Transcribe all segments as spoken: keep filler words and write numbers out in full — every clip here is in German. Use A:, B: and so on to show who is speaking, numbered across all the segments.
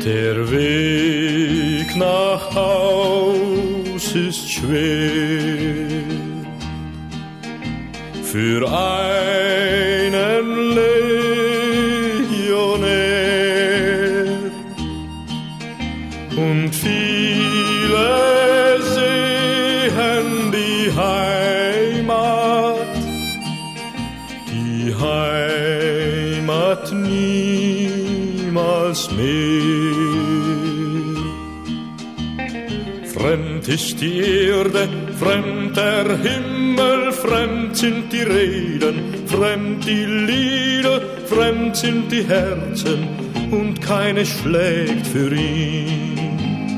A: Der Weg nach Haus ist schwer für einen Legionär und viele sehen die Heimat, die Heimat niemals mehr. Fremd ist die Erde, fremd der Himmel, fremd sind die Reden, fremd die Lieder, fremd sind die Herzen und keine schlägt für ihn.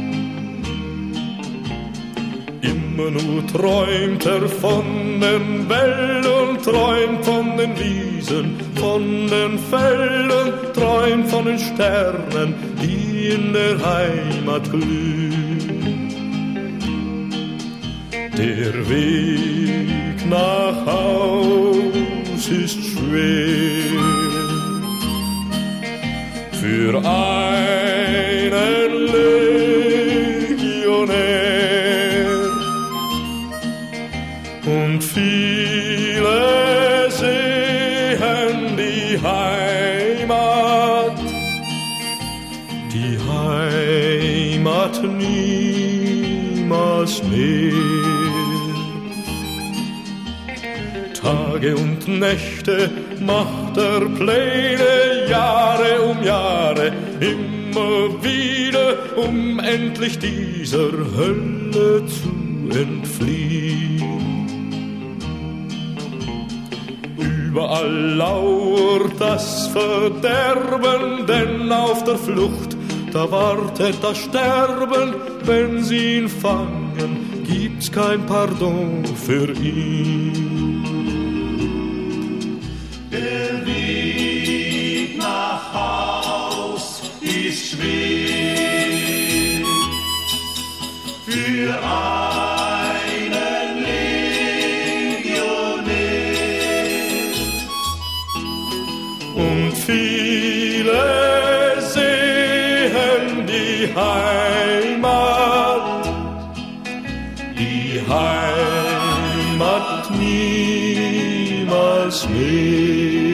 A: Immer nur träumt er von den Wäldern, träumt von den Wiesen, von den Feldern, träumt von den Sternen, die in der Heimat glühen. Der Weg nach Haus ist schwer für einen Legionär und viele sehen die Heimat, die Heimat niemals mehr. Tage und Nächte macht er Pläne, Jahre um Jahre, immer wieder, um endlich dieser Hölle zu entfliehen. Überall lauert das Verderben, denn auf der Flucht, da wartet das Sterben. Wenn sie ihn fangen, gibt's kein Pardon für ihn.
B: Der Weg nach Haus ist schwer für einen Legionär
A: und viele sehen die Heimat, die Heimat niemals mehr.